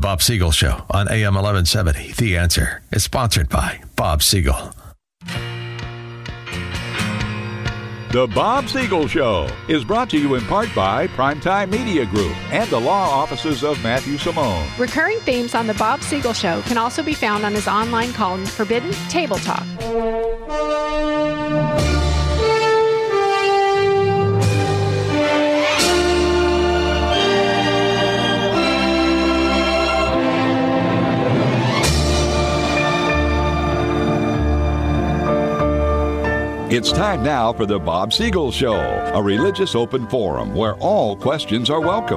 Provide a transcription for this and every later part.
Bob Siegel Show on AM 1170. The Answer is sponsored by Bob Siegel. The Bob Siegel Show is brought to you in part by Primetime Media Group and the law offices of Matthew Simone. Recurring themes on The Bob Siegel Show can also be found on his online column, Forbidden Table Talk. It's time now for the Bob Siegel Show, a religious open forum where all questions are welcome.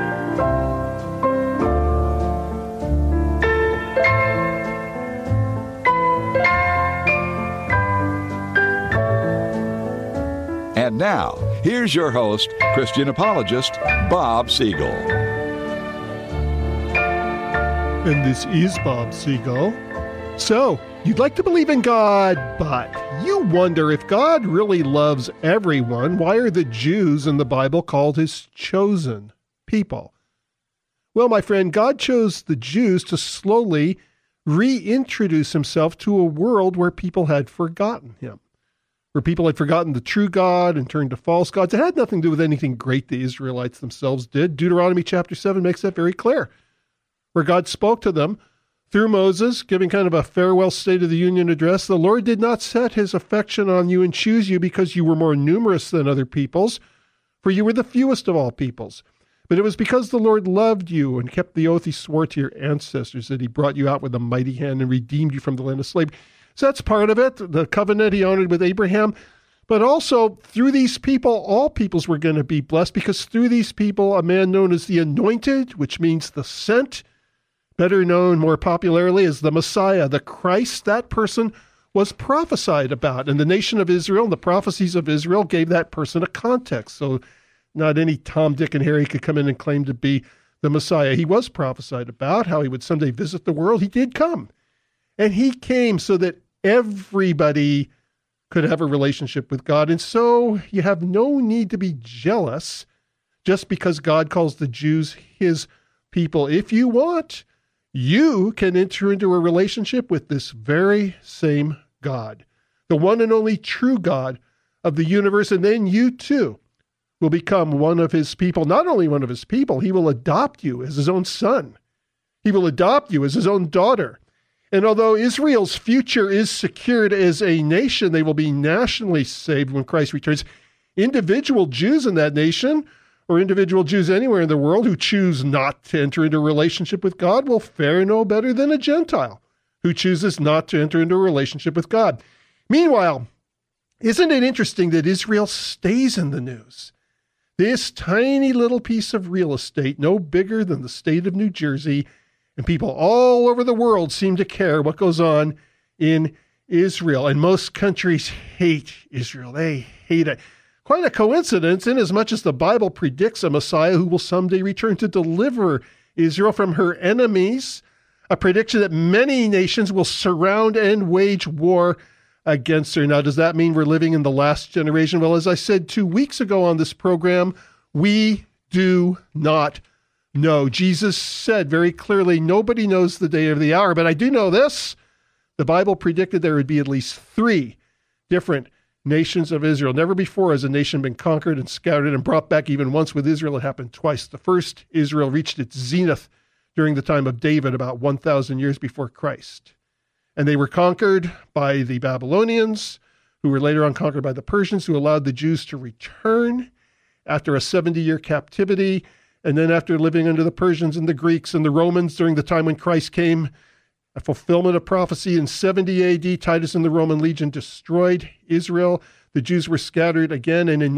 And now, here's your host, Christian apologist, Bob Siegel. And this is Bob Siegel. So, you'd like to believe in God, but you wonder if God really loves everyone. Why are the Jews in the Bible called his chosen people? Well, my friend, God chose the Jews to slowly reintroduce himself to a world where people had forgotten him, where people had forgotten the true God and turned to false gods. It had nothing to do with anything great the Israelites themselves did. Deuteronomy chapter 7 makes that very clear, where God spoke to them through Moses, giving kind of a farewell State of the Union address. The Lord did not set his affection on you and choose you because you were more numerous than other peoples, for you were the fewest of all peoples. But it was because the Lord loved you and kept the oath he swore to your ancestors that he brought you out with a mighty hand and redeemed you from the land of slavery. So that's part of it, the covenant he honored with Abraham. But also, through these people, all peoples were going to be blessed, because through these people, a man known as the Anointed, which means the sent, better known more popularly as the Messiah, the Christ, that person was prophesied about. And the nation of Israel, the prophecies of Israel, gave that person a context. So not any Tom, Dick, and Harry could come in and claim to be the Messiah. He was prophesied about, how he would someday visit the world. He did come. And he came so that everybody could have a relationship with God. And so you have no need to be jealous just because God calls the Jews his people. If you want, you can enter into a relationship with this very same God, the one and only true God of the universe, and then you too will become one of his people. Not only one of his people, he will adopt you as his own son. He will adopt you as his own daughter. And although Israel's future is secured as a nation, they will be nationally saved when Christ returns. Individual Jews in that nation, or individual Jews anywhere in the world who choose not to enter into a relationship with God, will fare no better than a Gentile who chooses not to enter into a relationship with God. Meanwhile, isn't it interesting that Israel stays in the news? This tiny little piece of real estate, no bigger than the state of New Jersey, and people all over the world seem to care what goes on in Israel. And most countries hate Israel. They hate it. Quite a coincidence, in as much as the Bible predicts a Messiah who will someday return to deliver Israel from her enemies, a prediction that many nations will surround and wage war against her. Now, does that mean we're living in the last generation? Well, as I said 2 weeks ago on this program, we do not know. Jesus said very clearly, nobody knows the day or the hour, but I do know this. The Bible predicted there would be at least 3 different nations of Israel. Never before has a nation been conquered and scattered and brought back. Even once with Israel, it happened twice. The first, Israel reached its zenith during the time of David, about 1,000 years before Christ. And they were conquered by the Babylonians, who were later on conquered by the Persians, who allowed the Jews to return after a 70-year captivity. And then after living under the Persians and the Greeks and the Romans during the time when Christ came, a fulfillment of prophecy in 70 AD, Titus and the Roman legion destroyed Israel. The Jews were scattered again. And in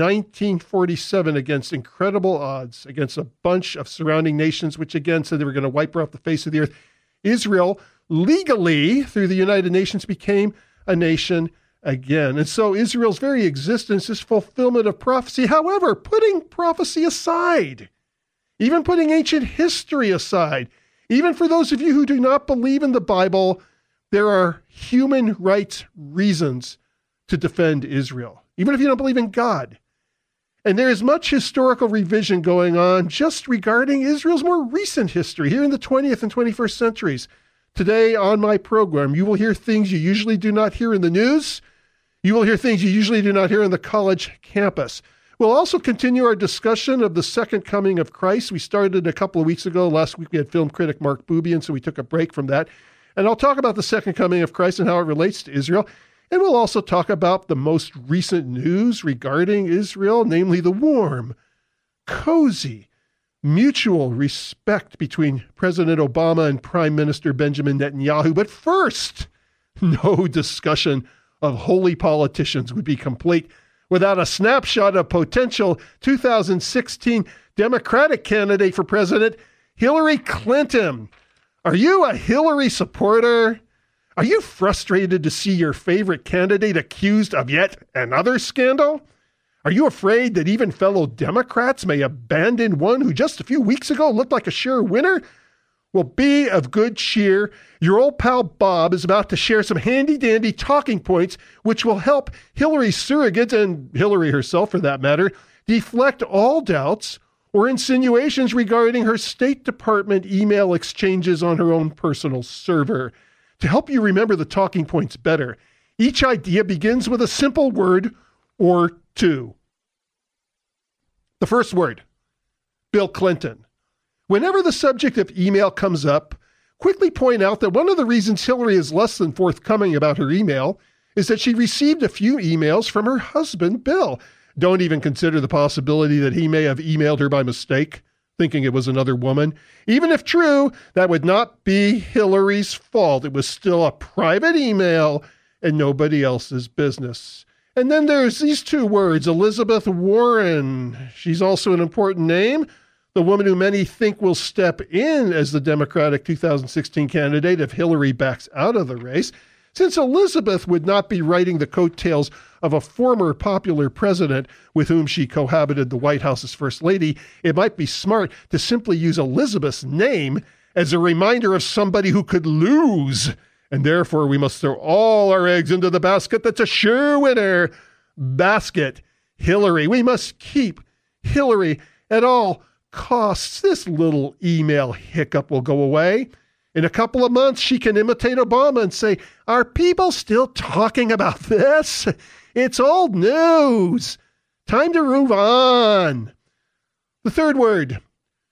1947, against incredible odds, against a bunch of surrounding nations, which again said they were going to wipe her off the face of the earth, Israel legally, through the United Nations, became a nation again. And so Israel's very existence is fulfillment of prophecy. However, putting prophecy aside, even putting ancient history aside, even for those of you who do not believe in the Bible, there are human rights reasons to defend Israel, even if you don't believe in God. And there is much historical revision going on just regarding Israel's more recent history here in the 20th and 21st centuries. Today on my program, you will hear things you usually do not hear in the news. You will hear things you usually do not hear on the college campus. We'll also continue our discussion of the second coming of Christ. We started a couple of weeks ago. Last week we had film critic Mark Bubian, so we took a break from that. And I'll talk about the second coming of Christ and how it relates to Israel. And we'll also talk about the most recent news regarding Israel, namely the warm, cozy, mutual respect between President Obama and Prime Minister Benjamin Netanyahu. But first, no discussion of holy politicians would be complete without a snapshot of potential 2016 Democratic candidate for president, Hillary Clinton. Are you a Hillary supporter? Are you frustrated to see your favorite candidate accused of yet another scandal? Are you afraid that even fellow Democrats may abandon one who just a few weeks ago looked like a sure winner? Well, be of good cheer. Your old pal Bob is about to share some handy-dandy talking points which will help Hillary's surrogates, and Hillary herself for that matter, deflect all doubts or insinuations regarding her State Department email exchanges on her own personal server. To help you remember the talking points better, each idea begins with a simple word or two. The first word, Bill Clinton. Whenever the subject of email comes up, quickly point out that one of the reasons Hillary is less than forthcoming about her email is that she received a few emails from her husband, Bill. Don't even consider the possibility that he may have emailed her by mistake, thinking it was another woman. Even if true, that would not be Hillary's fault. It was still a private email and nobody else's business. And then there's these two words, Elizabeth Warren. She's also an important name, the woman who many think will step in as the Democratic 2016 candidate if Hillary backs out of the race. Since Elizabeth would not be riding the coattails of a former popular president with whom she cohabited the White House's first lady, it might be smart to simply use Elizabeth's name as a reminder of somebody who could lose. And therefore, we must throw all our eggs into the basket that's a sure winner. Basket, Hillary. We must keep Hillary at all costs. This little email hiccup will go away. In a couple of months, she can imitate Obama and say, "Are people still talking about this? It's old news. Time to move on." The third word,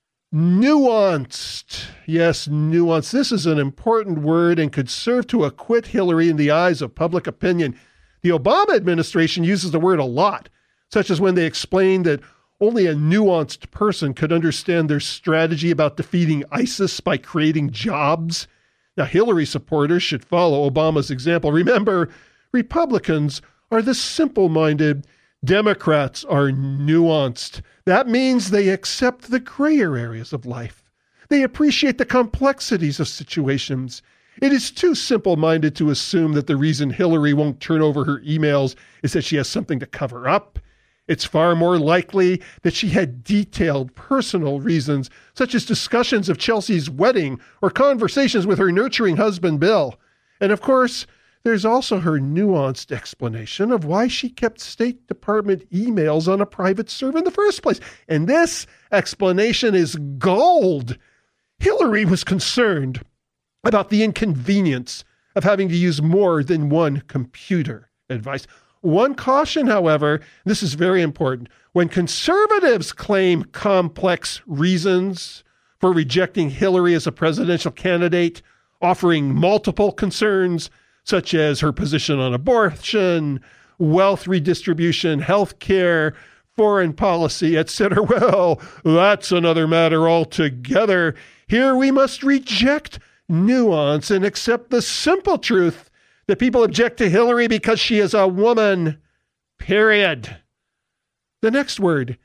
nuanced. Yes, nuanced. This is an important word and could serve to acquit Hillary in the eyes of public opinion. The Obama administration uses the word a lot, such as when they explained that only a nuanced person could understand their strategy about defeating ISIS by creating jobs. Now, Hillary supporters should follow Obama's example. Remember, Republicans are the simple-minded. Democrats are nuanced. That means they accept the grayer areas of life. They appreciate the complexities of situations. It is too simple-minded to assume that the reason Hillary won't turn over her emails is that she has something to cover up. It's far more likely that she had detailed personal reasons, such as discussions of Chelsea's wedding or conversations with her nurturing husband, Bill. And of course, there's also her nuanced explanation of why she kept State Department emails on a private server in the first place. And this explanation is gold. Hillary was concerned about the inconvenience of having to use more than one computer advice. One caution, however, this is very important. When conservatives claim complex reasons for rejecting Hillary as a presidential candidate, offering multiple concerns, such as her position on abortion, wealth redistribution, health care, foreign policy, etc., well, that's another matter altogether. Here we must reject nuance and accept the simple truth that people object to Hillary because she is a woman, period. The next word,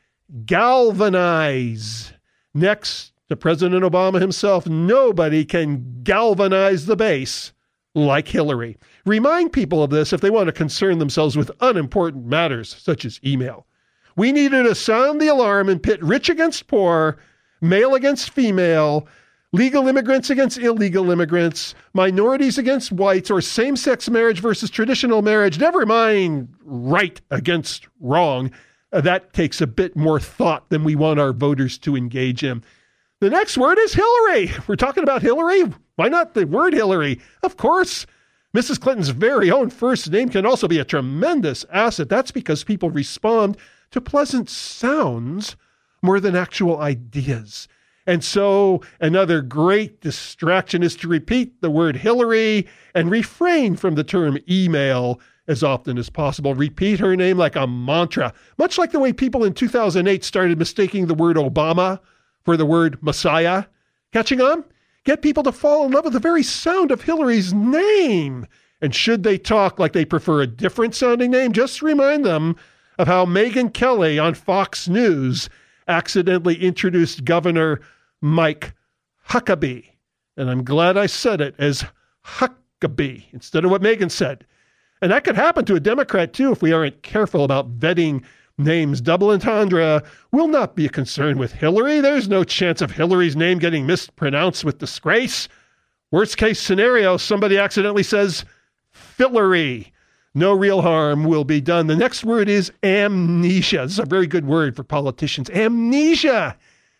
galvanize. Next to President Obama himself, nobody can galvanize the base like Hillary. Remind people of this if they want to concern themselves with unimportant matters, such as email. We needed to sound the alarm and pit rich against poor, male against female, legal immigrants against illegal immigrants, minorities against whites, or same-sex marriage versus traditional marriage, never mind right against wrong. that takes a bit more thought than we want our voters to engage in. The next word is Hillary. We're talking about Hillary. Why not the word Hillary? Of course, Mrs. Clinton's very own first name can also be a tremendous asset. That's because people respond to pleasant sounds more than actual ideas. And so another great distraction is to repeat the word Hillary and refrain from the term email as often as possible. Repeat her name like a mantra, much like the way people in 2008 started mistaking the word Obama for the word Messiah. Catching on? Get people to fall in love with the very sound of Hillary's name. And should they talk like they prefer a different sounding name, just remind them of how Megyn Kelly on Fox News accidentally introduced Governor Mike Huckabee. And I'm glad I said it as Huckabee instead of what Megyn said. And that could happen to a Democrat too if we aren't careful about vetting names. Double entendre will not be a concern with Hillary. There's no chance of Hillary's name getting mispronounced with disgrace. Worst case scenario, somebody accidentally says Fillery. No real harm will be done. The next word is amnesia. This is a very good word for politicians. Amnesia.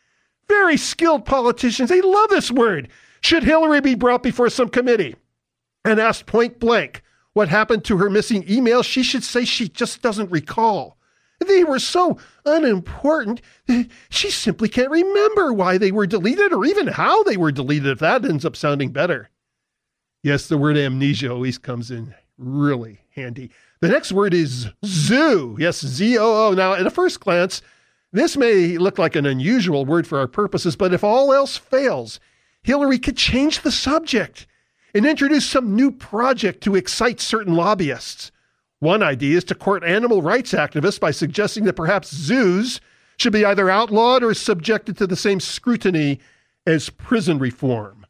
Very skilled politicians. They love this word. Should Hillary be brought before some committee and asked point blank what happened to her missing emails, she should say she just doesn't recall. They were so unimportant, she simply can't remember why they were deleted or even how they were deleted, if that ends up sounding better. Yes, the word amnesia always comes in really handy. The next word is zoo. Yes, Z-O-O. Now, at a first glance, this may look like an unusual word for our purposes, but if all else fails, Hillary could change the subject and introduce some new project to excite certain lobbyists. One idea is to court animal rights activists by suggesting that perhaps zoos should be either outlawed or subjected to the same scrutiny as prison reform.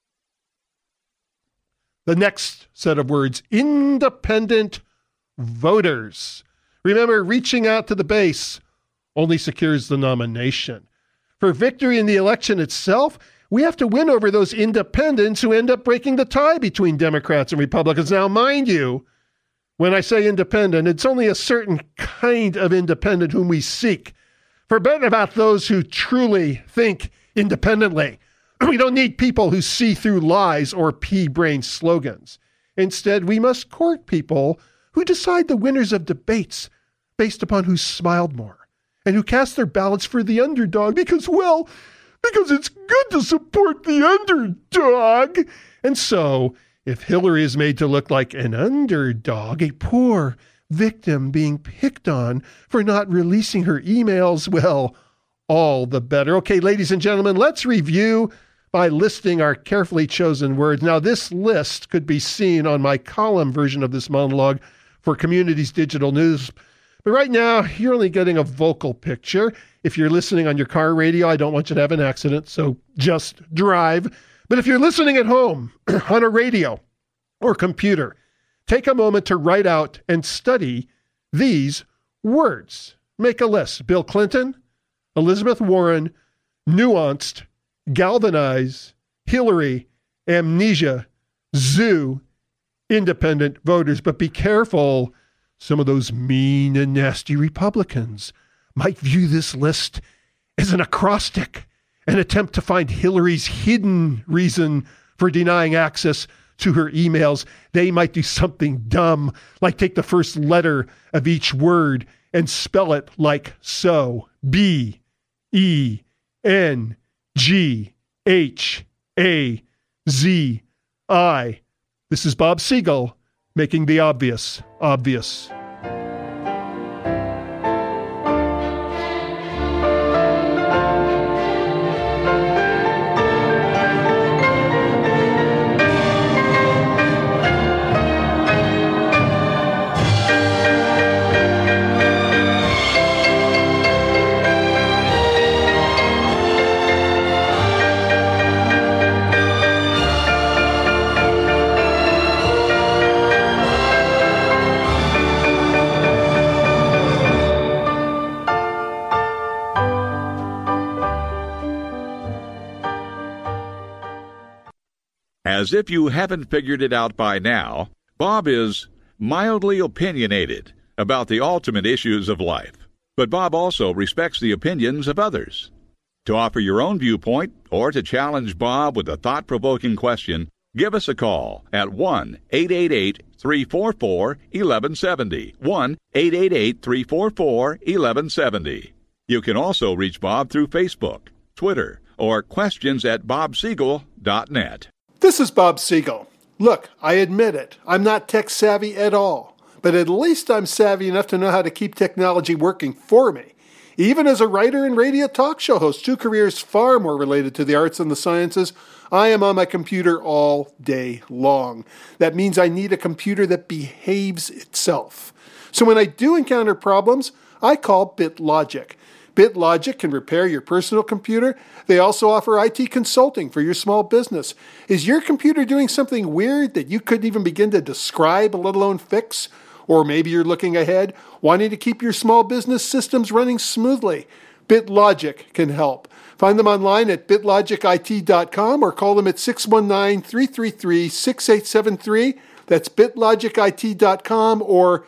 The next set of words, independent voters. Remember, reaching out to the base only secures the nomination. For victory in the election itself, we have to win over those independents who end up breaking the tie between Democrats and Republicans. Now, mind you, when I say independent, it's only a certain kind of independent whom we seek. Forget about those who truly think independently. We don't need people who see through lies or pea-brain slogans. Instead, we must court people who decide the winners of debates based upon who smiled more and who cast their ballots for the underdog because it's good to support the underdog. And so, if Hillary is made to look like an underdog, a poor victim being picked on for not releasing her emails, well, all the better. Okay, ladies and gentlemen, let's review by listing our carefully chosen words. Now, this list could be seen on my column version of this monologue for Communities Digital News. But right now, you're only getting a vocal picture. If you're listening on your car radio, I don't want you to have an accident, so just drive. But if you're listening at home, on a radio or computer, take a moment to write out and study these words. Make a list. Bill Clinton, Elizabeth Warren, nuanced, galvanize, Hillary, amnesia, zoo, independent voters. But be careful. Some of those mean and nasty Republicans might view this list as an acrostic, an attempt to find Hillary's hidden reason for denying access to her emails. They might do something dumb, like take the first letter of each word and spell it like so. B-E-N-G-H-A-Z-I. This is Bob Siegel, making the obvious obvious. As if you haven't figured it out by now, Bob is mildly opinionated about the ultimate issues of life. But Bob also respects the opinions of others. To offer your own viewpoint or to challenge Bob with a thought-provoking question, give us a call at 1-888-344-1170. 1-888-344-1170. You can also reach Bob through Facebook, Twitter, or questions@bobsiegel.net. This is Bob Siegel. Look, I admit it, I'm not tech savvy at all, but at least I'm savvy enough to know how to keep technology working for me. Even as a writer and radio talk show host, two careers far more related to the arts and the sciences, I am on my computer all day long. That means I need a computer that behaves itself. So when I do encounter problems, I call BitLogic. BitLogic can repair your personal computer. They also offer IT consulting for your small business. Is your computer doing something weird that you couldn't even begin to describe, let alone fix? Or maybe you're looking ahead, wanting to keep your small business systems running smoothly. BitLogic can help. Find them online at bitlogicit.com or call them at 619-333-6873. That's bitlogicit.com or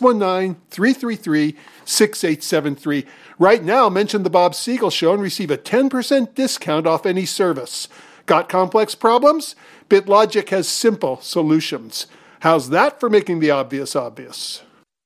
619-333-6873. Right now, mention the Bob Siegel Show and receive a 10% discount off any service. Got complex problems? BitLogic has simple solutions. How's that for making the obvious obvious?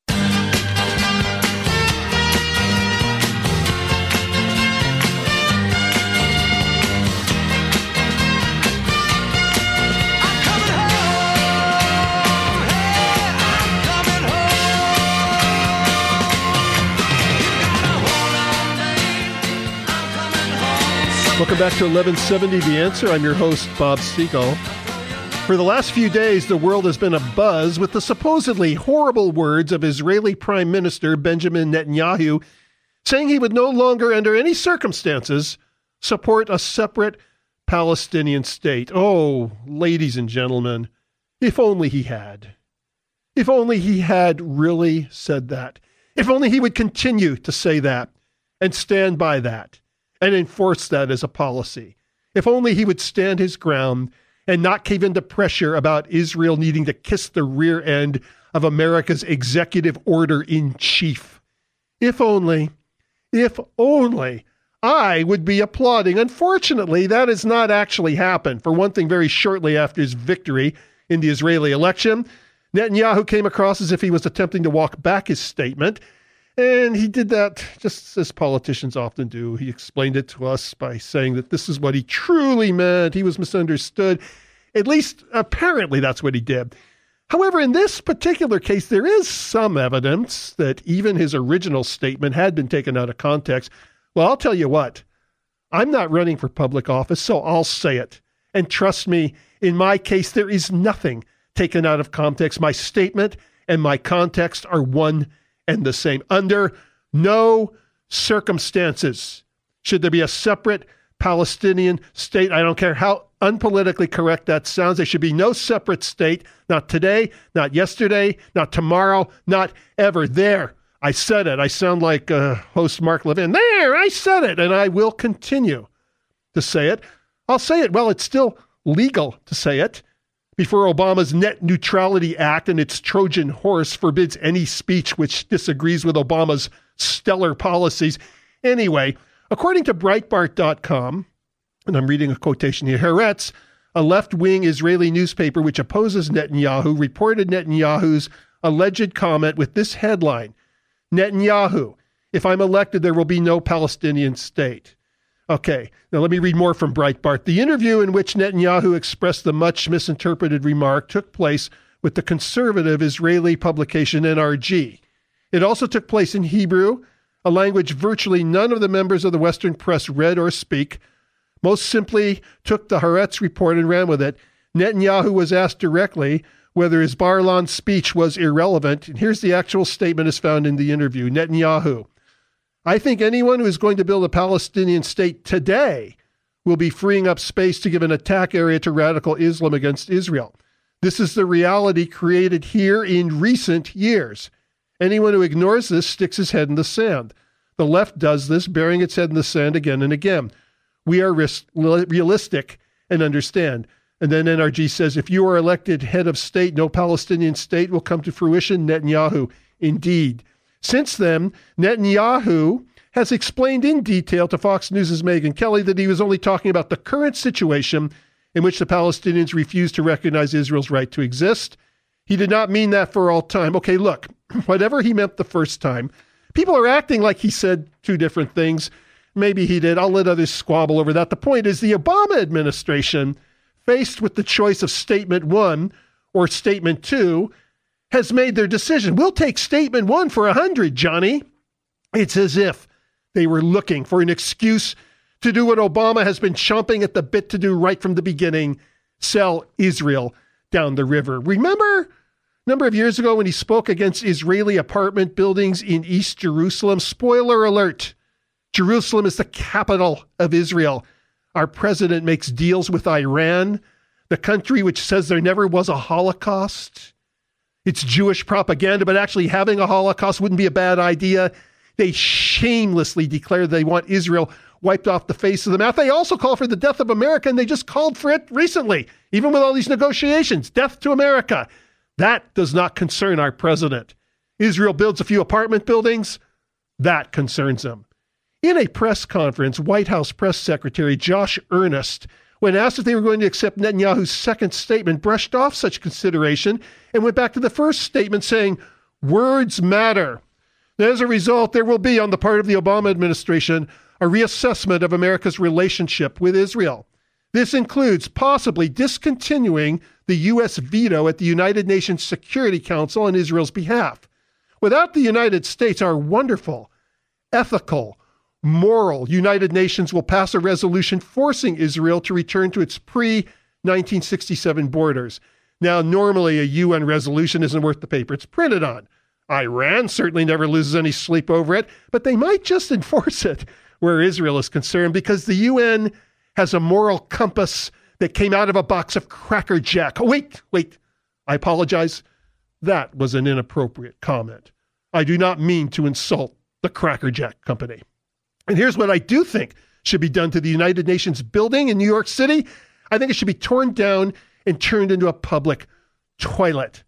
Welcome back to 1170 The Answer. I'm your host, Bob Siegel. For the last few days, the world has been abuzz with the supposedly horrible words of Israeli Prime Minister Benjamin Netanyahu saying he would no longer, under any circumstances, support a separate Palestinian state. Oh, ladies and gentlemen, if only he had. If only he had really said that. If only he would continue to say that and stand by that and enforce that as a policy. If only he would stand his ground and not cave into pressure about Israel needing to kiss the rear end of America's executive order in chief. If only I would be applauding. Unfortunately, that has not actually happened. For one thing, very shortly after his victory in the Israeli election, Netanyahu came across as if he was attempting to walk back his statement. And he did that just as politicians often do. He explained it to us by saying that this is what he truly meant. He was misunderstood. At least, apparently, that's what he did. However, in this particular case, there is some evidence that even his original statement had been taken out of context. Well, I'll tell you what. I'm not running for public office, so I'll say it. And trust me, in my case, there is nothing taken out of context. My statement and my context are one and the same. Under no circumstances should there be a separate Palestinian state. I don't care how unpolitically correct that sounds. There should be no separate state. Not today, not yesterday, not tomorrow, not ever. There, I said it. I sound like host Mark Levin. There, I said it, and I will continue to say it. I'll say it. Well, it's still legal to say it. Before Obama's Net Neutrality Act and its Trojan horse forbids any speech which disagrees with Obama's stellar policies. Anyway, according to Breitbart.com, and I'm reading a quotation here, Haaretz, a left-wing Israeli newspaper which opposes Netanyahu, reported Netanyahu's alleged comment with this headline, Netanyahu, if I'm elected, there will be no Palestinian state. Okay, now let me read more from Breitbart. The interview in which Netanyahu expressed the much misinterpreted remark took place with the conservative Israeli publication NRG. It also took place in Hebrew, a language virtually none of the members of the Western press read or speak. Most simply took the Haaretz report and ran with it. Netanyahu was asked directly whether his Bar-Ilan speech was irrelevant. And here's the actual statement as found in the interview. Netanyahu, I think anyone who is going to build a Palestinian state today will be freeing up space to give an attack area to radical Islam against Israel. This is the reality created here in recent years. Anyone who ignores this sticks his head in the sand. The left does this, burying its head in the sand again and again. We are realistic and understand. And then NRG says, if you are elected head of state, no Palestinian state will come to fruition. Netanyahu, indeed. Since then, Netanyahu has explained in detail to Fox News' Megyn Kelly that he was only talking about the current situation in which the Palestinians refuse to recognize Israel's right to exist. He did not mean that for all time. Okay, look, whatever he meant the first time, people are acting like he said two different things. Maybe he did. I'll let others squabble over that. The point is the Obama administration, faced with the choice of statement 1 or statement 2, has made their decision. We'll take statement 1 for 100, Johnny. It's as if they were looking for an excuse to do what Obama has been chomping at the bit to do right from the beginning, sell Israel down the river. Remember a number of years ago when he spoke against Israeli apartment buildings in East Jerusalem? Spoiler alert, Jerusalem is the capital of Israel. Our president makes deals with Iran, the country which says there never was a Holocaust. It's Jewish propaganda, but actually having a Holocaust wouldn't be a bad idea. They shamelessly declare they want Israel wiped off the face of the map. They also call for the death of America, and they just called for it recently, even with all these negotiations. Death to America. That does not concern our president. Israel builds a few apartment buildings. That concerns him. In a press conference, White House Press Secretary Josh Earnest, when asked if they were going to accept Netanyahu's second statement, brushed off such consideration and went back to the first statement saying, words matter. As a result, there will be, on the part of the Obama administration, a reassessment of America's relationship with Israel. This includes possibly discontinuing the U.S. veto at the United Nations Security Council on Israel's behalf. Without the United States, our wonderful, ethical, moral United Nations will pass a resolution forcing Israel to return to its pre-1967 borders. Now, normally a UN resolution isn't worth the paper it's printed on. Iran certainly never loses any sleep over it, but they might just enforce it where Israel is concerned because the UN has a moral compass that came out of a box of Cracker Jack. Oh, wait, I apologize. That was an inappropriate comment. I do not mean to insult the Cracker Jack Company. And here's what I do think should be done to the United Nations building in New York City. I think it should be torn down and turned into a public toilet.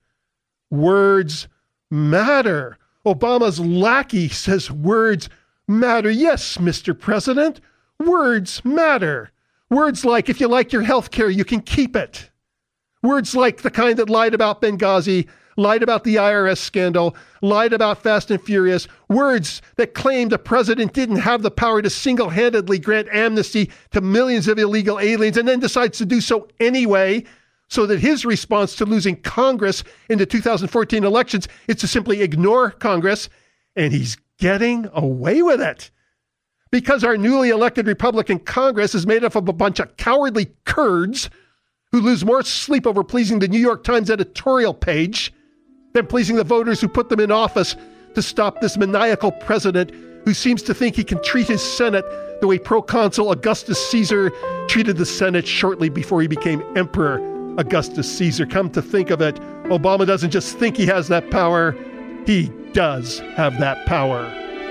Words matter. Obama's lackey says words matter. Yes, Mr. President, words matter. Words like, if you like your health care, you can keep it. Words like the kind that lied about Benghazi, lied about the IRS scandal, lied about Fast and Furious. Words that claimed the president didn't have the power to single-handedly grant amnesty to millions of illegal aliens and then decides to do so anyway, so that his response to losing Congress in the 2014 elections is to simply ignore Congress, and he's getting away with it. Because our newly elected Republican Congress is made up of a bunch of cowardly Kurds who lose more sleep over pleasing the New York Times editorial page than pleasing the voters who put them in office to stop this maniacal president who seems to think he can treat his Senate the way proconsul Augustus Caesar treated the Senate shortly before he became Emperor Augustus Caesar. Come to think of it, Obama doesn't just think he has that power, he does have that power.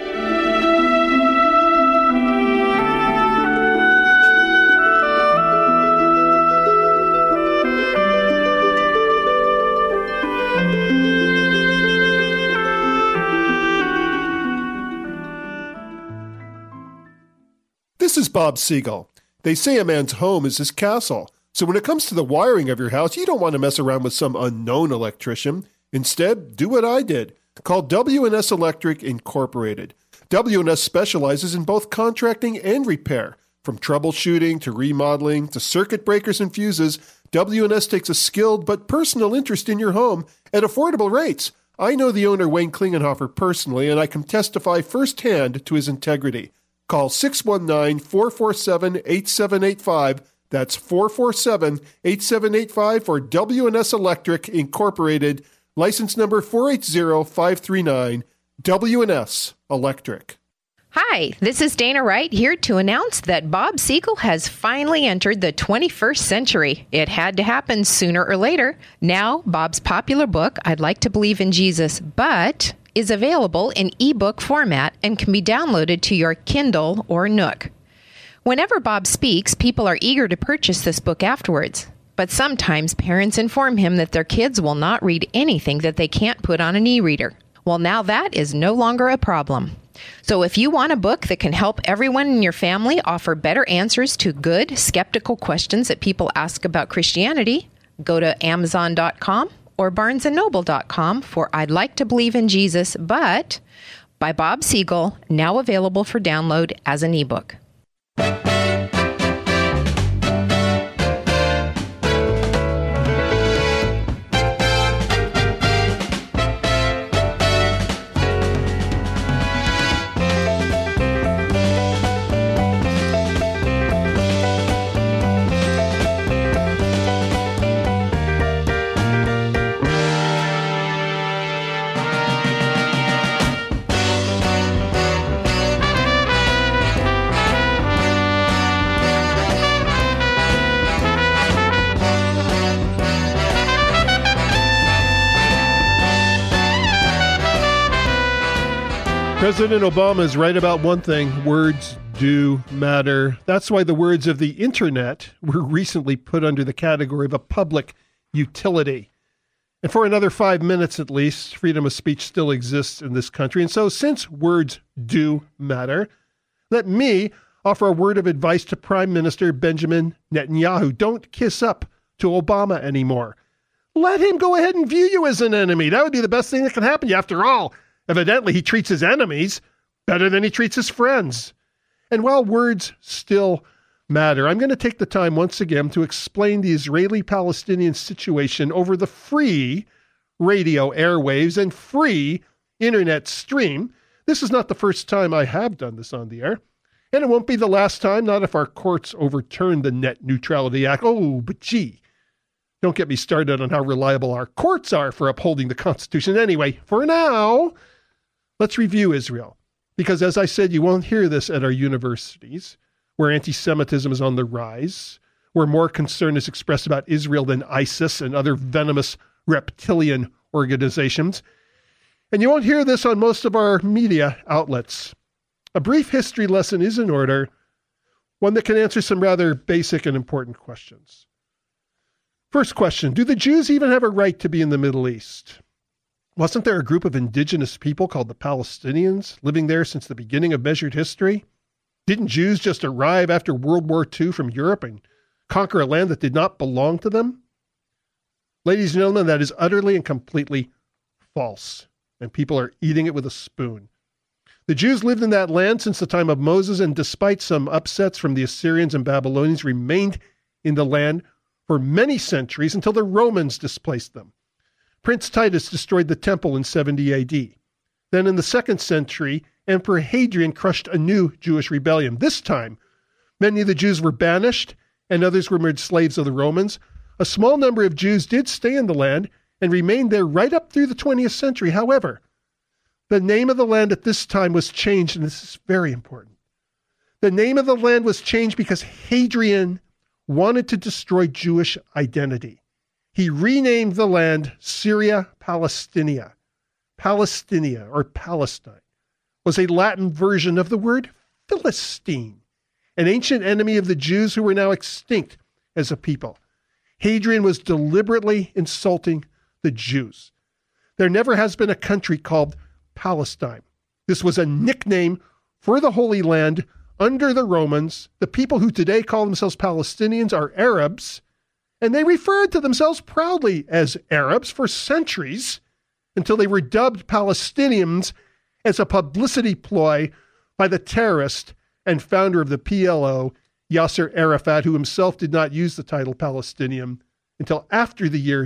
This is Bob Siegel. They say a man's home is his castle. So when it comes to the wiring of your house, you don't want to mess around with some unknown electrician. Instead, do what I did. Call W&S Electric Incorporated. W&S specializes in both contracting and repair. From troubleshooting to remodeling to circuit breakers and fuses, W&S takes a skilled but personal interest in your home at affordable rates. I know the owner, Wayne Klingenhofer, personally, and I can testify firsthand to his integrity. Call 619-447-8785. That's 447-8785 for W&S Electric Incorporated. License number 480539. W&S Electric. Hi, this is Dana Wright here to announce that Bob Siegel has finally entered the 21st century. It had to happen sooner or later. Now, Bob's popular book, I'd Like to Believe in Jesus, But, is available in ebook format and can be downloaded to your Kindle or Nook. Whenever Bob speaks, people are eager to purchase this book afterwards. But sometimes parents inform him that their kids will not read anything that they can't put on an e-reader. Well, now that is no longer a problem. So if you want a book that can help everyone in your family offer better answers to good, skeptical questions that people ask about Christianity, go to Amazon.com or BarnesandNoble.com for I'd Like to Believe in Jesus, But by Bob Siegel, now available for download as an ebook. President Obama is right about one thing. Words do matter. That's why the words of the internet were recently put under the category of a public utility. And for another 5 minutes at least, freedom of speech still exists in this country. And so since words do matter, let me offer a word of advice to Prime Minister Benjamin Netanyahu. Don't kiss up to Obama anymore. Let him go ahead and view you as an enemy. That would be the best thing that can happen to you. After all, evidently, he treats his enemies better than he treats his friends. And while words still matter, I'm going to take the time once again to explain the Israeli-Palestinian situation over the free radio airwaves and free internet stream. This is not the first time I have done this on the air, and it won't be the last time, not if our courts overturn the Net Neutrality Act. Oh, but gee, don't get me started on how reliable our courts are for upholding the Constitution. Anyway, for now, let's review Israel, because as I said, you won't hear this at our universities, where anti-Semitism is on the rise, where more concern is expressed about Israel than ISIS and other venomous reptilian organizations. And you won't hear this on most of our media outlets. A brief history lesson is in order, one that can answer some rather basic and important questions. First question, do the Jews even have a right to be in the Middle East? Wasn't there a group of indigenous people called the Palestinians living there since the beginning of measured history? Didn't Jews just arrive after World War II from Europe and conquer a land that did not belong to them? Ladies and gentlemen, that is utterly and completely false, and people are eating it with a spoon. The Jews lived in that land since the time of Moses, and despite some upsets from the Assyrians and Babylonians, remained in the land for many centuries until the Romans displaced them. Prince Titus destroyed the temple in 70 AD. Then in the 2nd century, Emperor Hadrian crushed a new Jewish rebellion. This time, many of the Jews were banished and others were made slaves of the Romans. A small number of Jews did stay in the land and remained there right up through the 20th century. However, the name of the land at this time was changed, and this is very important. The name of the land was changed because Hadrian wanted to destroy Jewish identity. He renamed the land Syria Palestinia. Palestinia, or Palestine, was a Latin version of the word Philistine, an ancient enemy of the Jews who were now extinct as a people. Hadrian was deliberately insulting the Jews. There never has been a country called Palestine. This was a nickname for the Holy Land under the Romans. The people who today call themselves Palestinians are Arabs, and they referred to themselves proudly as Arabs for centuries until they were dubbed Palestinians as a publicity ploy by the terrorist and founder of the PLO, Yasser Arafat, who himself did not use the title Palestinian until after the year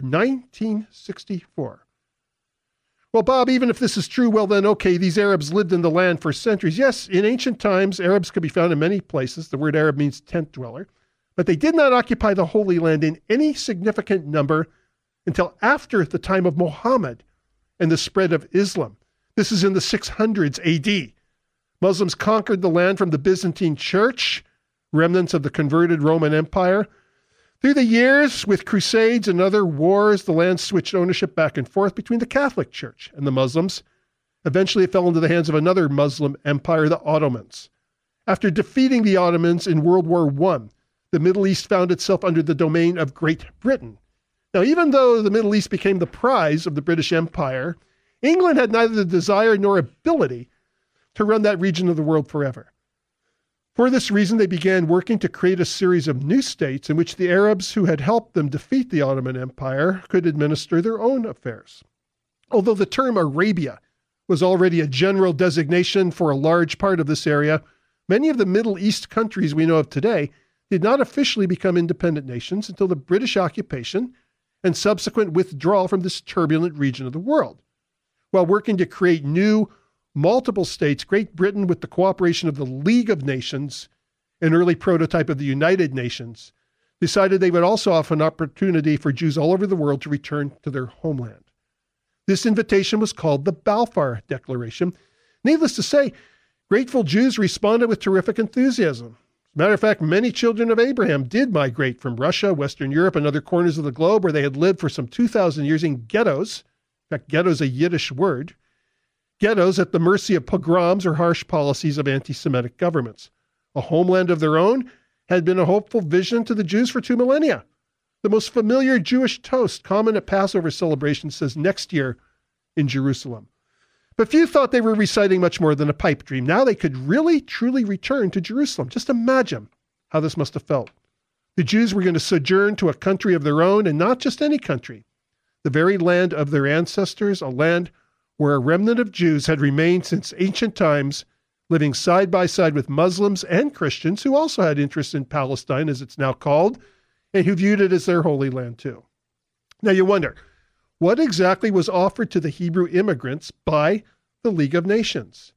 1964. Well, Bob, even if this is true, well then, okay, these Arabs lived in the land for centuries. Yes, in ancient times, Arabs could be found in many places. The word Arab means tent dweller. But they did not occupy the Holy Land in any significant number until after the time of Muhammad and the spread of Islam. This is in the 600s AD. Muslims conquered the land from the Byzantine Church, remnants of the converted Roman Empire. Through the years, with crusades and other wars, the land switched ownership back and forth between the Catholic Church and the Muslims. Eventually, it fell into the hands of another Muslim empire, the Ottomans. After defeating the Ottomans in World War I, the Middle East found itself under the domain of Great Britain. Now, even though the Middle East became the prize of the British Empire, England had neither the desire nor ability to run that region of the world forever. For this reason, they began working to create a series of new states in which the Arabs who had helped them defeat the Ottoman Empire could administer their own affairs. Although the term Arabia was already a general designation for a large part of this area, many of the Middle East countries we know of today did not officially become independent nations until the British occupation and subsequent withdrawal from this turbulent region of the world. While working to create new, multiple states, Great Britain, with the cooperation of the League of Nations, an early prototype of the United Nations, decided they would also offer an opportunity for Jews all over the world to return to their homeland. This invitation was called the Balfour Declaration. Needless to say, grateful Jews responded with terrific enthusiasm. As a matter of fact, many children of Abraham did migrate from Russia, Western Europe, and other corners of the globe where they had lived for some 2,000 years in ghettos. In fact, ghetto is a Yiddish word. Ghettos at the mercy of pogroms or harsh policies of anti-Semitic governments. A homeland of their own had been a hopeful vision to the Jews for 2 millennia. The most familiar Jewish toast common at Passover celebrations says next year in Jerusalem. But few thought they were reciting much more than a pipe dream. Now they could really, truly return to Jerusalem. Just imagine how this must have felt. The Jews were going to sojourn to a country of their own, and not just any country. The very land of their ancestors, a land where a remnant of Jews had remained since ancient times, living side by side with Muslims and Christians who also had interest in Palestine, as it's now called, and who viewed it as their holy land too. Now you wonder, what exactly was offered to the Hebrew immigrants by the League of Nations?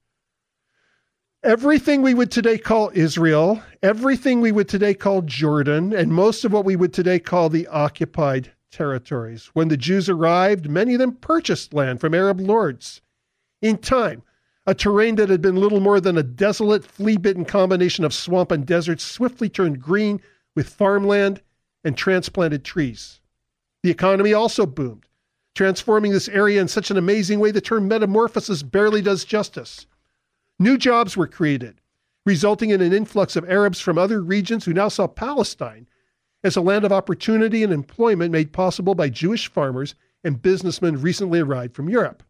Everything we would today call Israel, everything we would today call Jordan, and most of what we would today call the occupied territories. When the Jews arrived, many of them purchased land from Arab lords. In time, a terrain that had been little more than a desolate, flea-bitten combination of swamp and desert swiftly turned green with farmland and transplanted trees. The economy also boomed, transforming this area in such an amazing way the term metamorphosis barely does justice. New jobs were created, resulting in an influx of Arabs from other regions who now saw Palestine as a land of opportunity and employment made possible by Jewish farmers and businessmen recently arrived from Europe.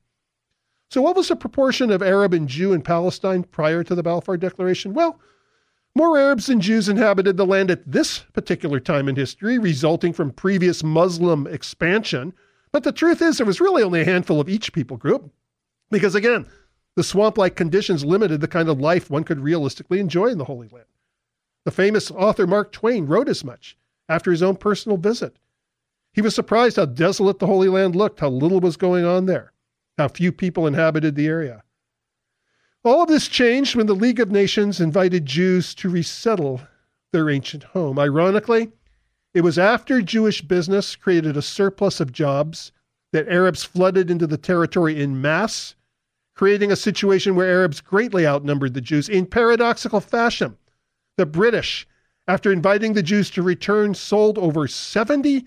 So what was the proportion of Arab and Jew in Palestine prior to the Balfour Declaration? Well, more Arabs than Jews inhabited the land at this particular time in history, resulting from previous Muslim expansion. But the truth is, there was really only a handful of each people group, because again, the swamp-like conditions limited the kind of life one could realistically enjoy in the Holy Land. The famous author Mark Twain wrote as much after his own personal visit. He was surprised how desolate the Holy Land looked, how little was going on there, how few people inhabited the area. All of this changed when the League of Nations invited Jews to resettle their ancient home. Ironically, it was after Jewish business created a surplus of jobs that Arabs flooded into the territory en masse, creating a situation where Arabs greatly outnumbered the Jews. In paradoxical fashion, the British, after inviting the Jews to return, sold over 75%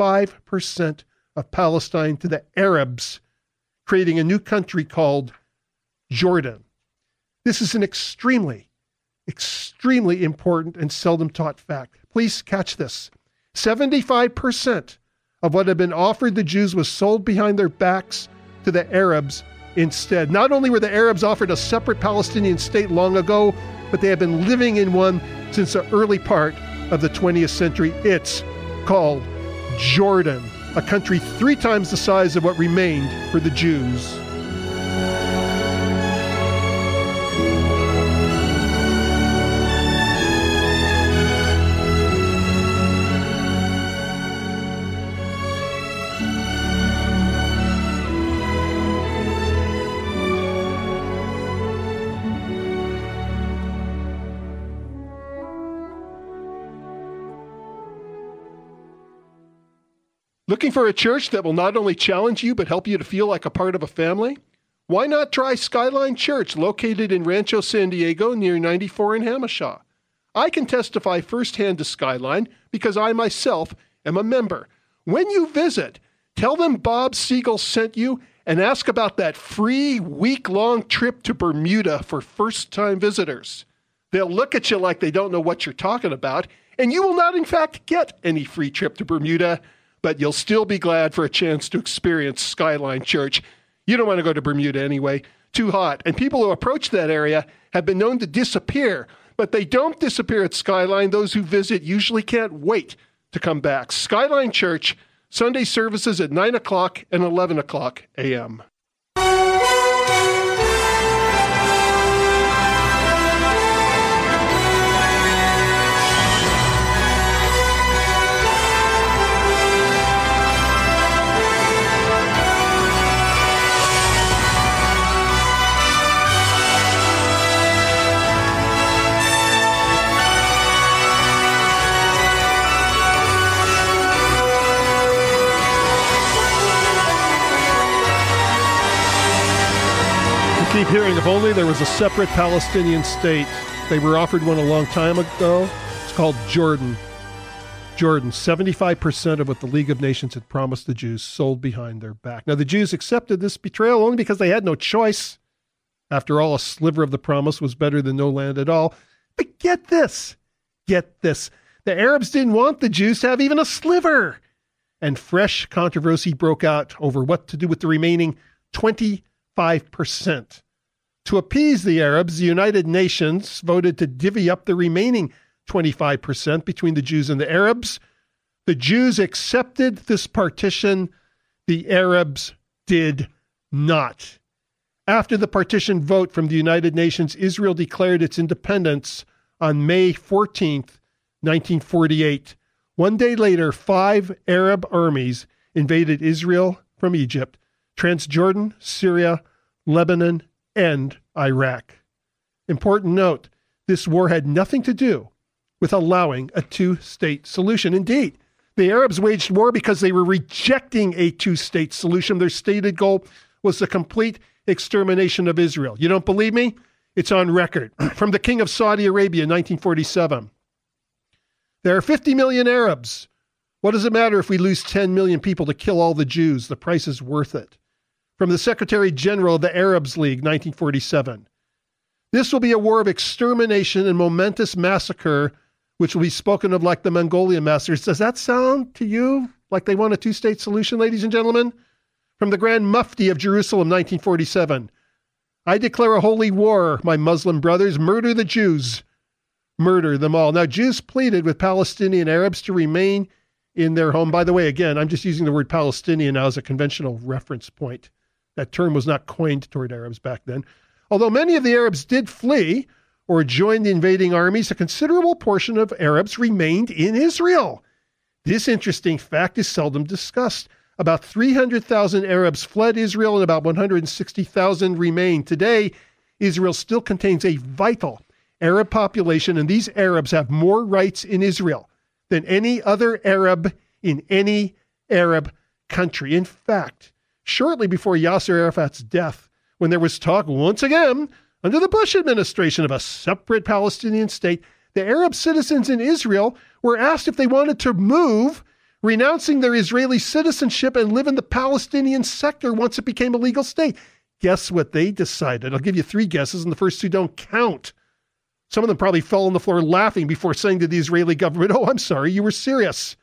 of Palestine to the Arabs, creating a new country called Jordan. This is an extremely, extremely important and seldom taught fact. Please catch this. 75% of what had been offered the Jews was sold behind their backs to the Arabs instead. Not only were the Arabs offered a separate Palestinian state long ago, but they have been living in one since the early part of the 20th century. It's called Jordan, a country 3 times the size of what remained for the Jews. Looking for a church that will not only challenge you, but help you to feel like a part of a family? Why not try Skyline Church, located in Rancho San Diego near 94 in Hamishaw? I can testify firsthand to Skyline because I myself am a member. When you visit, tell them Bob Siegel sent you and ask about that free week-long trip to Bermuda for first-time visitors. They'll look at you like they don't know what you're talking about, and you will not, in fact, get any free trip to Bermuda, but you'll still be glad for a chance to experience Skyline Church. You don't want to go to Bermuda anyway. Too hot. And people who approach that area have been known to disappear. But they don't disappear at Skyline. Those who visit usually can't wait to come back. Skyline Church, Sunday services at 9 o'clock and 11 o'clock a.m. Keep hearing, if only there was a separate Palestinian state. They were offered one a long time ago. It's called Jordan. Jordan, 75% of what the League of Nations had promised the Jews sold behind their back. Now, the Jews accepted this betrayal only because they had no choice. After all, a sliver of the promise was better than no land at all. But get this. The Arabs didn't want the Jews to have even a sliver. And fresh controversy broke out over what to do with the remaining 25%. To appease the Arabs, the United Nations voted to divvy up the remaining 25% between the Jews and the Arabs. The Jews accepted this partition. The Arabs did not. After the partition vote from the United Nations, Israel declared its independence on May 14th, 1948. One day later, 5 Arab armies invaded Israel from Egypt, Transjordan, Syria, Lebanon, and Iraq. Important note, this war had nothing to do with allowing a two-state solution. Indeed, the Arabs waged war because they were rejecting a two-state solution. Their stated goal was the complete extermination of Israel. You don't believe me? It's on record. From the King of Saudi Arabia in 1947. There are 50 million Arabs. What does it matter if we lose 10 million people to kill all the Jews? The price is worth it. From the Secretary General of the Arabs League, 1947. This will be a war of extermination and momentous massacre, which will be spoken of like the Mongolian massacres. Does that sound to you like they want a two-state solution, ladies and gentlemen? From the Grand Mufti of Jerusalem, 1947. I declare a holy war, my Muslim brothers. Murder the Jews. Murder them all. Now, Jews pleaded with Palestinian Arabs to remain in their home. By the way, again, I'm just using the word Palestinian now as a conventional reference point. That term was not coined toward Arabs back then. Although many of the Arabs did flee or join the invading armies, a considerable portion of Arabs remained in Israel. This interesting fact is seldom discussed. About 300,000 Arabs fled Israel and about 160,000 remained. Today, Israel still contains a vital Arab population, and these Arabs have more rights in Israel than any other Arab in any Arab country. In fact, shortly before Yasser Arafat's death, when there was talk once again under the Bush administration of a separate Palestinian state, the Arab citizens in Israel were asked if they wanted to move, renouncing their Israeli citizenship and live in the Palestinian sector once it became a legal state. Guess what they decided? I'll give you 3 guesses, and the first 2 don't count. Some of them probably fell on the floor laughing before saying to the Israeli government, "Oh, I'm sorry, you were serious."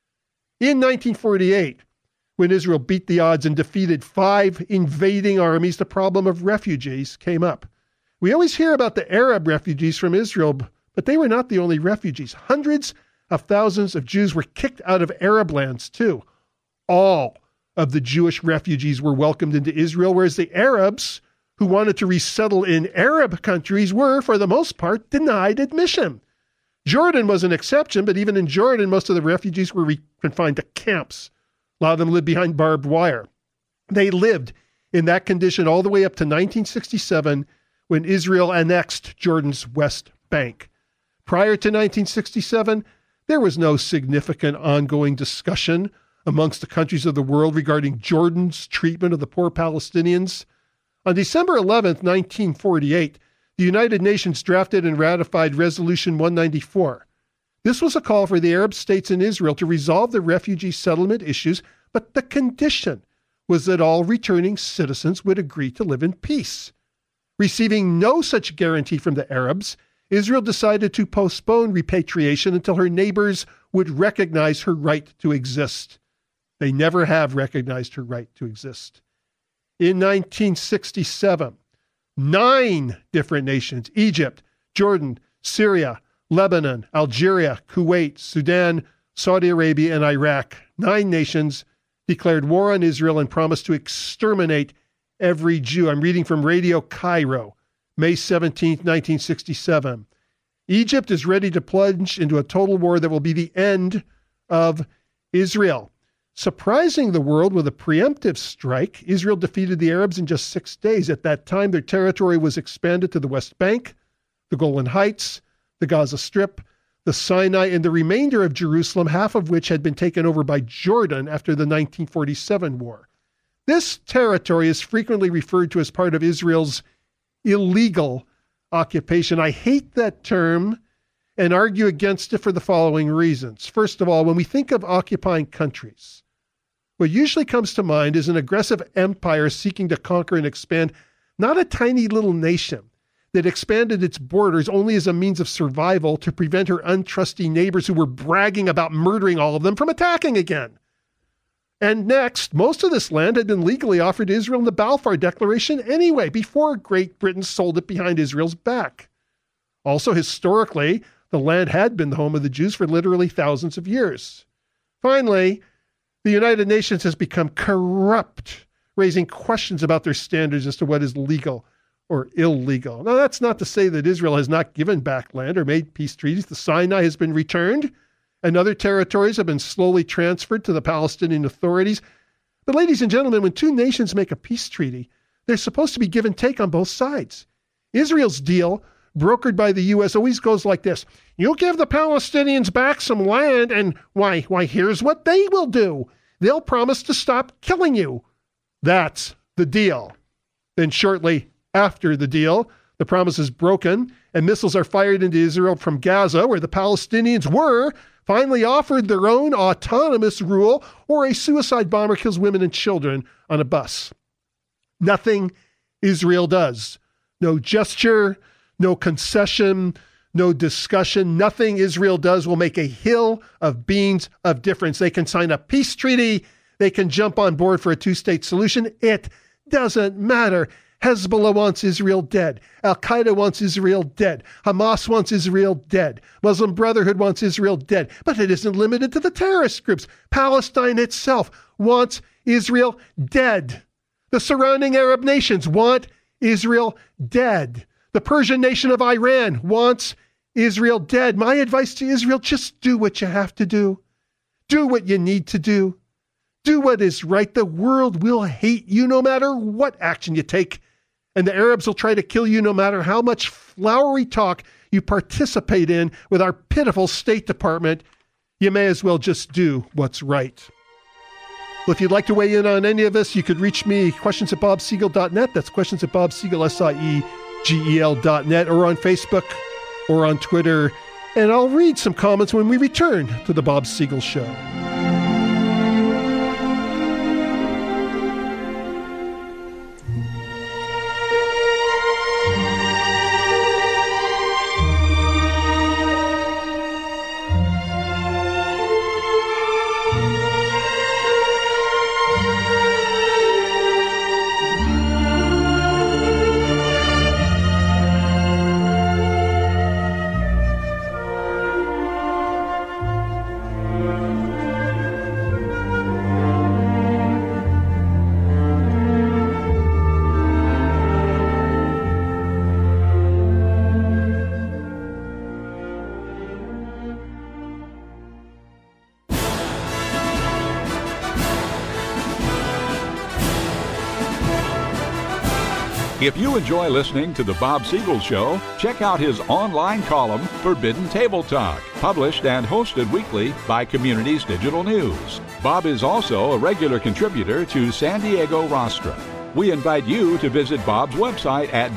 In 1948, when Israel beat the odds and defeated 5 invading armies, the problem of refugees came up. We always hear about the Arab refugees from Israel, but they were not the only refugees. Hundreds of thousands of Jews were kicked out of Arab lands too. All of the Jewish refugees were welcomed into Israel, whereas the Arabs who wanted to resettle in Arab countries were, for the most part, denied admission. Jordan was an exception, but even in Jordan, most of the refugees were confined to camps. A lot of them lived behind barbed wire. They lived in that condition all the way up to 1967, when Israel annexed Jordan's West Bank. Prior to 1967, there was no significant ongoing discussion amongst the countries of the world regarding Jordan's treatment of the poor Palestinians. On December 11th, 1948, the United Nations drafted and ratified Resolution 194. This was a call for the Arab states in Israel to resolve the refugee settlement issues, but the condition was that all returning citizens would agree to live in peace. Receiving no such guarantee from the Arabs, Israel decided to postpone repatriation until her neighbors would recognize her right to exist. They never have recognized her right to exist. In 1967, 9 different nations, Egypt, Jordan, Syria, Lebanon, Algeria, Kuwait, Sudan, Saudi Arabia, and Iraq, 9 nations declared war on Israel and promised to exterminate every Jew. I'm reading from Radio Cairo, May 17, 1967. Egypt is ready to plunge into a total war that will be the end of Israel. Surprising the world with a preemptive strike, Israel defeated the Arabs in just 6 days. At that time, their territory was expanded to the West Bank, the Golan Heights, the Gaza Strip, the Sinai, and the remainder of Jerusalem, half of which had been taken over by Jordan after the 1947 war. This territory is frequently referred to as part of Israel's illegal occupation. I hate that term and argue against it for the following reasons. First of all, when we think of occupying countries, what usually comes to mind is an aggressive empire seeking to conquer and expand, not a tiny little nation that expanded its borders only as a means of survival to prevent her untrusty neighbors who were bragging about murdering all of them from attacking again. And next, most of this land had been legally offered to Israel in the Balfour Declaration anyway, before Great Britain sold it behind Israel's back. Also, historically, the land had been the home of the Jews for literally thousands of years. Finally, the United Nations has become corrupt, raising questions about their standards as to what is legal or illegal. Now, that's not to say that Israel has not given back land or made peace treaties. The Sinai has been returned, and other territories have been slowly transferred to the Palestinian authorities. But ladies and gentlemen, when 2 nations make a peace treaty, there's supposed to be give and take on both sides. Israel's deal, brokered by the U.S., always goes like this. You give the Palestinians back some land, and why, here's what they will do. They'll promise to stop killing you. That's the deal. Then shortly after the deal, the promise is broken, and missiles are fired into Israel from Gaza, where the Palestinians were finally offered their own autonomous rule, or a suicide bomber kills women and children on a bus. Nothing Israel does. No gesture, no concession, no discussion. Nothing Israel does will make a hill of beans of difference. They can sign a peace treaty. They can jump on board for a 2-state solution. It doesn't matter. Hezbollah wants Israel dead. Al-Qaeda wants Israel dead. Hamas wants Israel dead. Muslim Brotherhood wants Israel dead. But it isn't limited to the terrorist groups. Palestine itself wants Israel dead. The surrounding Arab nations want Israel dead. The Persian nation of Iran wants Israel dead. My advice to Israel, just do what you have to do. Do what you need to do. Do what is right. The world will hate you no matter what action you take. And the Arabs will try to kill you no matter how much flowery talk you participate in with our pitiful State Department. You may as well just do what's right. Well, if you'd like to weigh in on any of this, you could reach me, questions@bobsiegel.net. That's questions@bobsiegel, SIEGEL.net, or on Facebook or on Twitter. And I'll read some comments when we return to The Bob Siegel Show. If you enjoy listening to The Bob Siegel Show, check out his online column, Forbidden Table Talk, published and hosted weekly by Communities Digital News. Bob is also a regular contributor to San Diego Rostra. We invite you to visit Bob's website at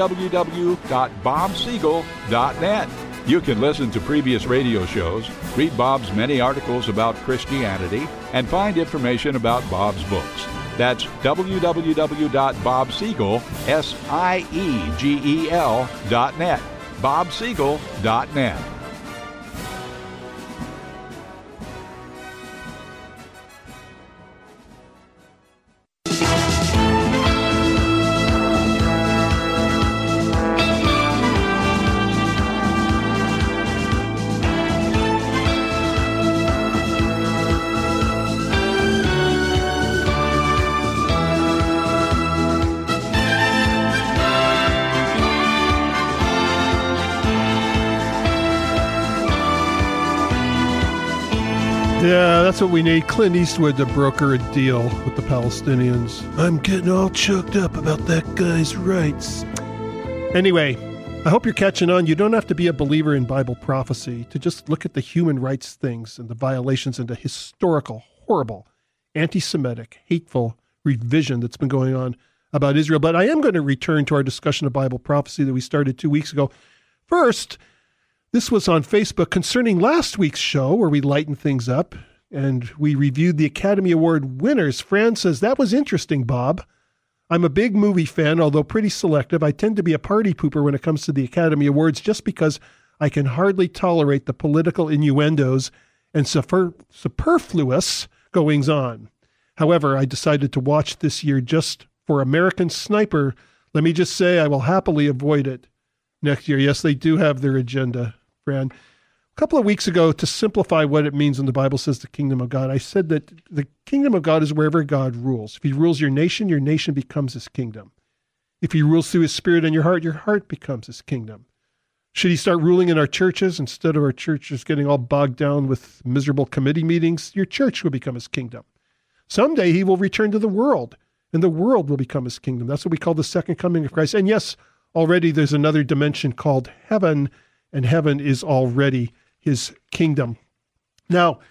www.bobsiegel.net. You can listen to previous radio shows, read Bob's many articles about Christianity, and find information about Bob's books. That's www.bobsiegel.net. bobsiegel.net. That's what we need. Clint Eastwood to broker a deal with the Palestinians. I'm getting all choked up about that guy's rights. Anyway, I hope you're catching on. You don't have to be a believer in Bible prophecy to just look at the human rights things and the violations and the historical, horrible, anti-Semitic, hateful revision that's been going on about Israel. But I am going to return to our discussion of Bible prophecy that we started 2 weeks ago. First, this was on Facebook concerning last week's show where we lightened things up and we reviewed the Academy Award winners. Fran says, that was interesting, Bob. I'm a big movie fan, although pretty selective. I tend to be a party pooper when it comes to the Academy Awards just because I can hardly tolerate the political innuendos and superfluous goings-on. However, I decided to watch this year just for American Sniper. Let me just say I will happily avoid it next year. Yes, they do have their agenda, Fran. A couple of weeks ago, to simplify what it means when the Bible says the kingdom of God, I said that the kingdom of God is wherever God rules. If he rules your nation becomes his kingdom. If he rules through his spirit in your heart becomes his kingdom. Should he start ruling in our churches instead of our churches getting all bogged down with miserable committee meetings, your church will become his kingdom. Someday he will return to the world, and the world will become his kingdom. That's what we call the second coming of Christ. And yes, already there's another dimension called heaven, and heaven is already his kingdom. Now,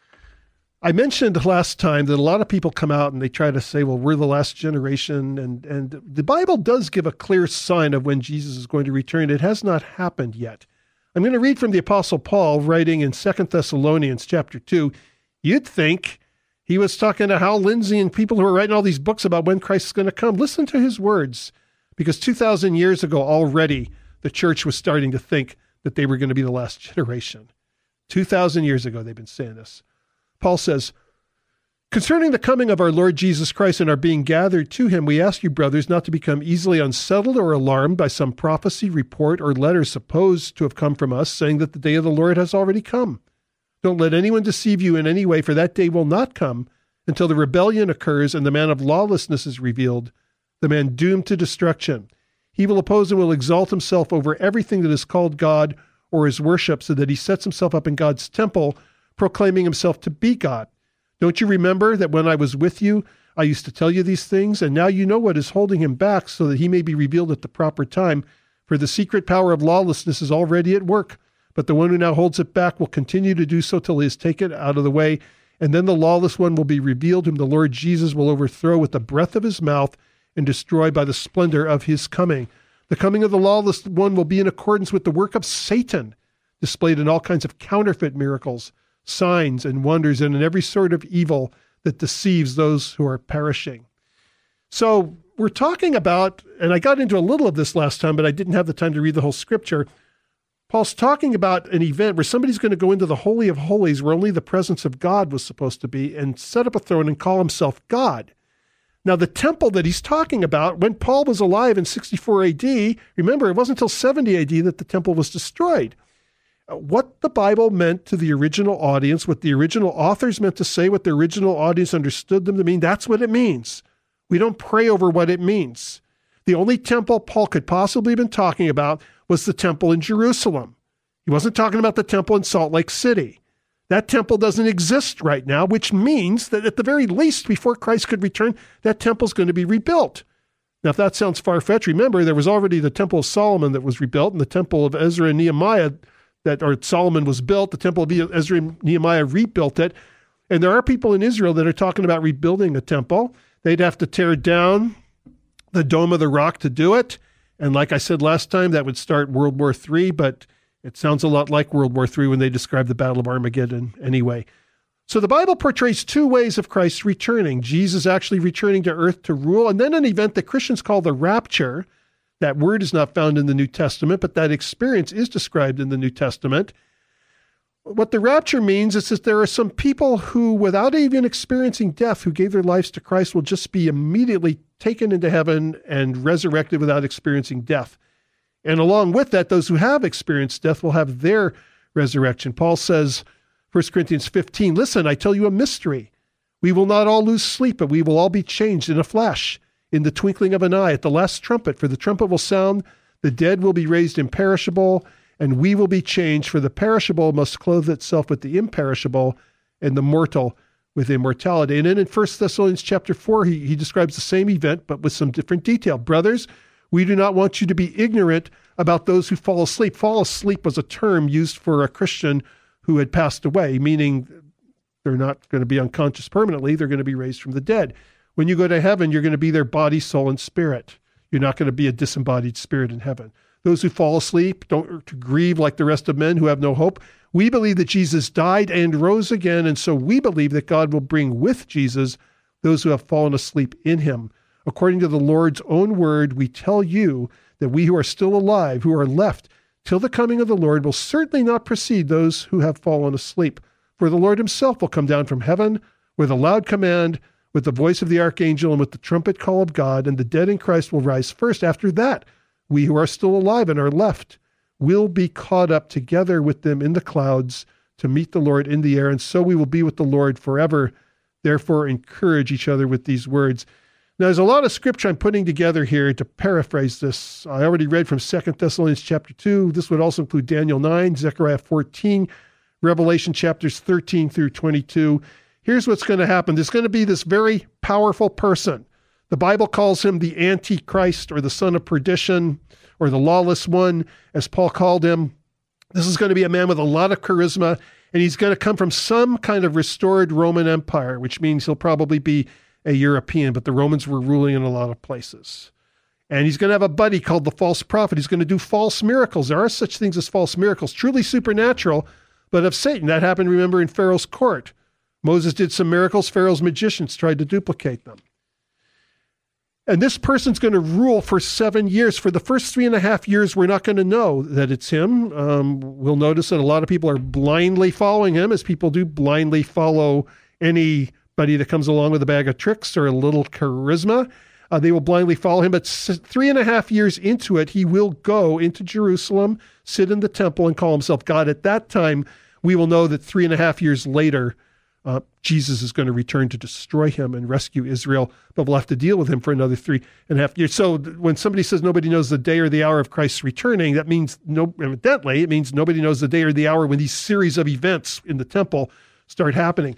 I mentioned last time that a lot of people come out and they try to say, well, we're the last generation. And the Bible does give a clear sign of when Jesus is going to return. It has not happened yet. I'm going to read from the Apostle Paul writing in 2 Thessalonians chapter 2. You'd think he was talking to Hal Lindsey and people who are writing all these books about when Christ is going to come. Listen to his words, because 2,000 years ago already, the church was starting to think that they were going to be the last generation. 2,000 years ago, they've been saying this. Paul says, concerning the coming of our Lord Jesus Christ and our being gathered to him, we ask you, brothers, not to become easily unsettled or alarmed by some prophecy, report, or letter supposed to have come from us, saying that the day of the Lord has already come. Don't let anyone deceive you in any way, for that day will not come until the rebellion occurs and the man of lawlessness is revealed, the man doomed to destruction. He will oppose and will exalt himself over everything that is called God or is worshipped, so that he sets himself up in God's temple, proclaiming himself to be God. Don't you remember that when I was with you, I used to tell you these things, and now you know what is holding him back, so that he may be revealed at the proper time. For the secret power of lawlessness is already at work, but the one who now holds it back will continue to do so till he is taken out of the way, and then the lawless one will be revealed, whom the Lord Jesus will overthrow with the breath of his mouth and destroy by the splendor of his coming. The coming of the lawless one will be in accordance with the work of Satan, displayed in all kinds of counterfeit miracles, signs and wonders, and in every sort of evil that deceives those who are perishing. So we're talking about, and I got into a little of this last time, but I didn't have the time to read the whole scripture. Paul's talking about an event where somebody's going to go into the Holy of Holies, where only the presence of God was supposed to be, and set up a throne and call himself God. Now, the temple that he's talking about, when Paul was alive in 64 AD, remember, it wasn't until 70 AD that the temple was destroyed. What the Bible meant to the original audience, what the original authors meant to say, what the original audience understood them to mean, that's what it means. We don't pray over what it means. The only temple Paul could possibly have been talking about was the temple in Jerusalem. He wasn't talking about the temple in Salt Lake City. That temple doesn't exist right now, which means that at the very least, before Christ could return, that temple's going to be rebuilt. Now, if that sounds far-fetched, remember, there was already the Temple of Solomon that was rebuilt, and the Temple of Ezra and Nehemiah Solomon was built. The Temple of Ezra and Nehemiah rebuilt it. And there are people in Israel that are talking about rebuilding a temple. They'd have to tear down the Dome of the Rock to do it. And like I said last time, that would start World War III, but it sounds a lot like World War III when they describe the Battle of Armageddon anyway. So the Bible portrays two ways of Christ returning. Jesus actually returning to earth to rule, and then an event that Christians call the rapture. That word is not found in the New Testament, but that experience is described in the New Testament. What the rapture means is that there are some people who, without even experiencing death, who gave their lives to Christ, will just be immediately taken into heaven and resurrected without experiencing death. And along with that, those who have experienced death will have their resurrection. Paul says, 1 Corinthians 15, listen, I tell you a mystery. We will not all lose sleep, but we will all be changed in a flash, in the twinkling of an eye, at the last trumpet. For the trumpet will sound, the dead will be raised imperishable, and we will be changed. For the perishable must clothe itself with the imperishable, and the mortal with immortality. And then in 1 Thessalonians chapter 4, he describes the same event, but with some different detail. Brothers, we do not want you to be ignorant about those who fall asleep. Fall asleep was a term used for a Christian who had passed away, meaning they're not going to be unconscious permanently. They're going to be raised from the dead. When you go to heaven, you're going to be their body, soul, and spirit. You're not going to be a disembodied spirit in heaven. Those who fall asleep don't to grieve like the rest of men who have no hope. We believe that Jesus died and rose again, and so we believe that God will bring with Jesus those who have fallen asleep in him. According to the Lord's own word, we tell you that we who are still alive, who are left till the coming of the Lord, will certainly not precede those who have fallen asleep. For the Lord himself will come down from heaven with a loud command, with the voice of the archangel, and with the trumpet call of God, and the dead in Christ will rise first. After that, we who are still alive and are left will be caught up together with them in the clouds to meet the Lord in the air, and so we will be with the Lord forever. Therefore, encourage each other with these words. Now, there's a lot of scripture I'm putting together here to paraphrase this. I already read from 2 Thessalonians chapter 2. This would also include Daniel 9, Zechariah 14, Revelation chapters 13 through 22. Here's what's going to happen. There's going to be this very powerful person. The Bible calls him the Antichrist, or the son of perdition, or the lawless one, as Paul called him. This is going to be a man with a lot of charisma, and he's going to come from some kind of restored Roman Empire, which means he'll probably be a European, but the Romans were ruling in a lot of places. And he's going to have a buddy called the false prophet. He's going to do false miracles. There are such things as false miracles, truly supernatural, but of Satan. That happened, remember, in Pharaoh's court. Moses did some miracles. Pharaoh's magicians tried to duplicate them. And this person's going to rule for 7 years. For the first 3.5 years, we're not going to know that it's him. We'll notice that a lot of people are blindly following him, as people do blindly follow anybody that comes along with a bag of tricks or a little charisma. They will blindly follow him. But 3.5 years into it, he will go into Jerusalem, sit in the temple, and call himself God. At that time, we will know that 3.5 years later, Jesus is going to return to destroy him and rescue Israel, but we'll have to deal with him for another 3.5 years. So when somebody says nobody knows the day or the hour of Christ's returning, that means evidently it means nobody knows the day or the hour when these series of events in the temple start happening.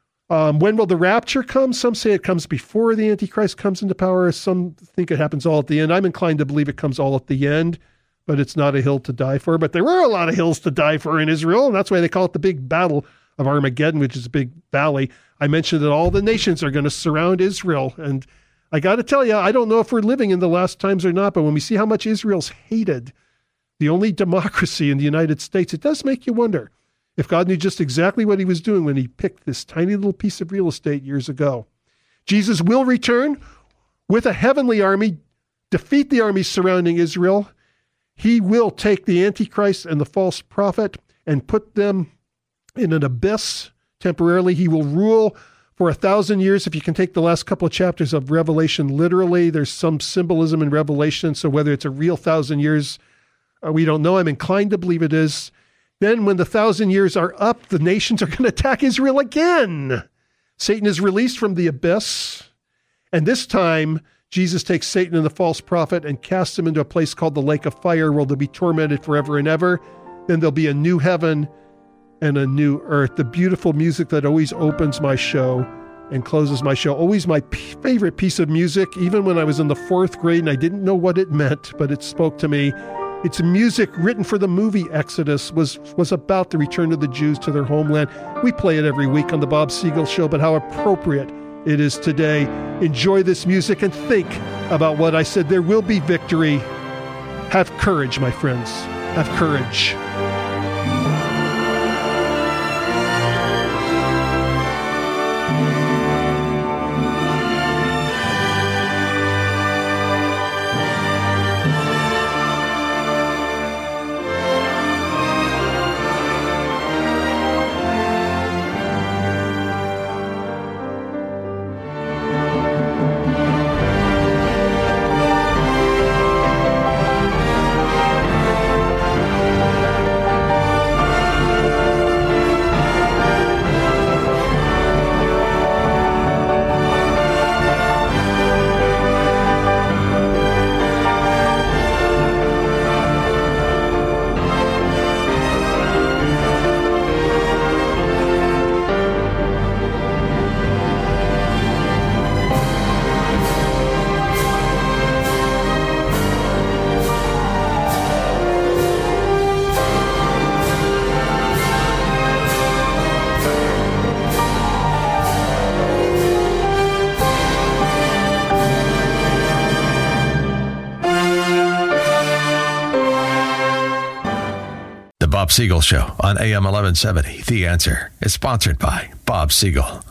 When will the rapture come? Some say it comes before the Antichrist comes into power. Some think it happens all at the end. I'm inclined to believe it comes all at the end, but it's not a hill to die for. But there were a lot of hills to die for in Israel, and that's why they call it the big battle of Armageddon, which is a big valley. I mentioned that all the nations are going to surround Israel. And I got to tell you, I don't know if we're living in the last times or not, but when we see how much Israel's hated, the only democracy in the United States, it does make you wonder if God knew just exactly what he was doing when he picked this tiny little piece of real estate years ago. Jesus will return with a heavenly army, defeat the armies surrounding Israel. He will take the Antichrist and the false prophet and put them in an abyss temporarily. He will rule for 1,000 years. If you can take the last couple of chapters of Revelation literally, there's some symbolism in Revelation. So whether it's a real 1,000 years, we don't know. I'm inclined to believe it is. Then when the 1,000 years are up, the nations are going to attack Israel again. Satan is released from the abyss. And this time, Jesus takes Satan and the false prophet and casts him into a place called the lake of fire, where they'll be tormented forever and ever. Then there'll be a new heaven and a new earth. The beautiful music that always opens my show and closes my show. Always my favorite piece of music, even when I was in the 4th grade and I didn't know what it meant, but it spoke to me. It's music written for the movie Exodus, was about the return of the Jews to their homeland. We play it every week on the Bob Siegel Show, but how appropriate it is today. Enjoy this music and think about what I said. There will be victory. Have courage, my friends. Have courage. Bob Siegel Show on AM 1170. The Answer is sponsored by Bob Siegel.